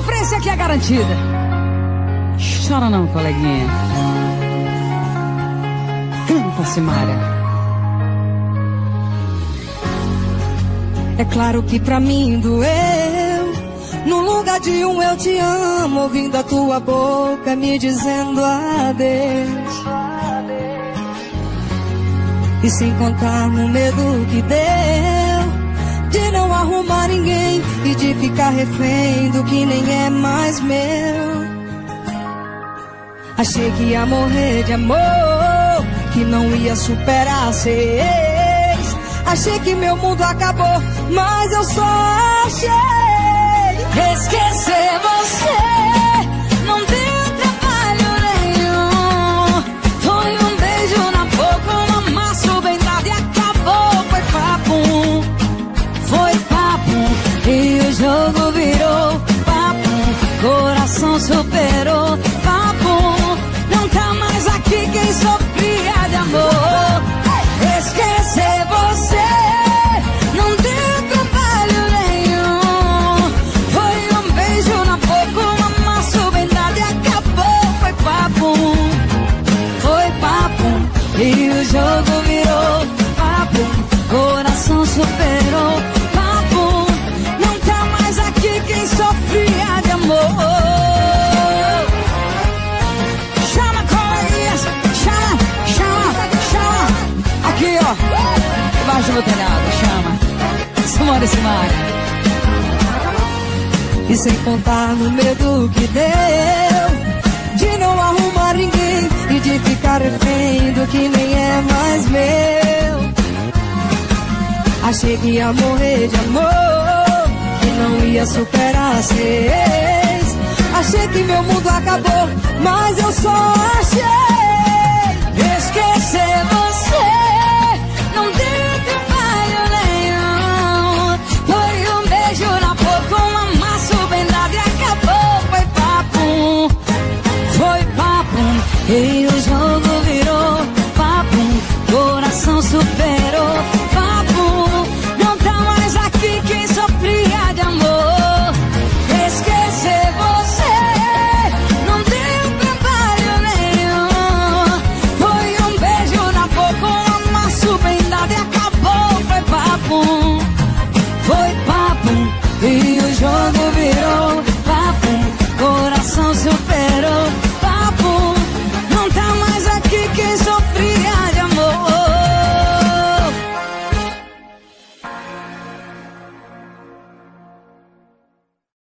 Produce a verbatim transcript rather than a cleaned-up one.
sofrência aqui é garantida. Chora não, coleguinha. Canta, Simária. É claro que pra mim doeu, no lugar de um eu te amo, ouvindo a tua boca me dizendo adeus. E sem contar no medo que deu de não arrumar ninguém e de ficar refém do que nem é mais meu. Achei que ia morrer de amor, que não ia superar ser ex. Achei que meu mundo acabou, mas eu só achei esquecer você. Não deu trabalho nenhum. Foi um beijo na boca, um amasso bem dado e acabou. Foi papo, foi papo. E o jogo virou papo. Coração superou papo. Não tá mais aqui quem sofria de amor. Esquecer você não deu trabalho nenhum. Foi um beijo na boca, um amasso bem dado e acabou. Foi papo, foi papo. E o jogo virou papo. Coração superou papo. Não tá mais aqui quem sofria de amor. Chama, coleguinhas, chama, chama, chama. Aqui, ó, embaixo do meu telhado, chama. Simone, Simária. E sem contar no medo que deu de não arrumar ninguém e de ficar refém do que nem é mais meu. Achei que ia morrer de amor, que não ia superar ser ex. Achei que meu mundo acabou, mas eu só achei esquecer você.